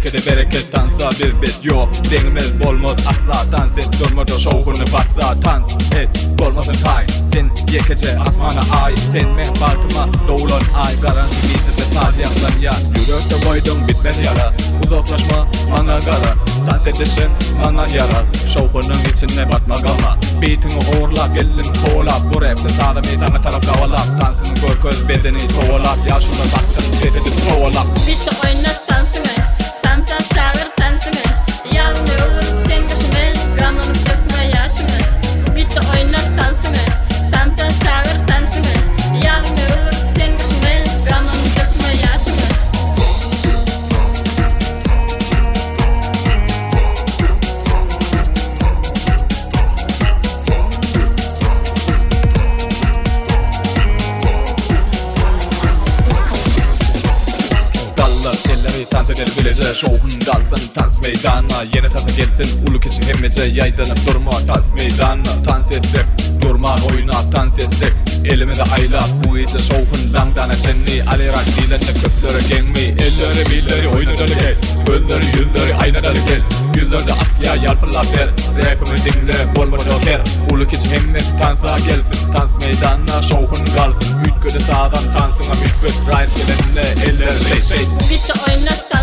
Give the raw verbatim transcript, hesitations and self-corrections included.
bereketi bereket tansa bir bit yok. Dengimiz bolmaz asla dans et durmadı şovunu bassa dans et bolmasın tay. Sen yekece asmana ay sen mehbatıma doğulan ay garanti gecesi tadyaklan ya. Yürekte koydum bitmez yara uzaklaşma bana gara. Dans edişin bana yara şovunun içine batma kalma. Beatini uğurlap elin koğulap bu rapte sağda meyzana taraf kavalap. Dansını gör göz bedeni koğulap yaşında baktın bedeni koğulap. Bitti oynat dansını dansa çağır dansını. Yağını olur sen başını gamını dökme yaşını. Bitti oynat dansını dansa çağır dansını. Yağını olur sen başını gamını dökme yaşını. Dans edelim bilece şovun dalsın dans meydana. Yeni tadı gelsin ulu keçi hemmece yaydanıp durma dans meydana. Dans etsek durma oyna dans etsek elimi de ayla. Bu gece şovun langdan açenni alirak dilende köpleri gengmi. Elleri billeri oynaları gel gölleri yüzleri aynaları gel. Yüzlerde akya yalpırlar der rapimi dinle bolma joker. Ulu keçi hemme dansa gelsin dans meydana şovun kalsın. Mütküde sağdan dansına mütküt rise gelende eller şey şey. Bitti oynat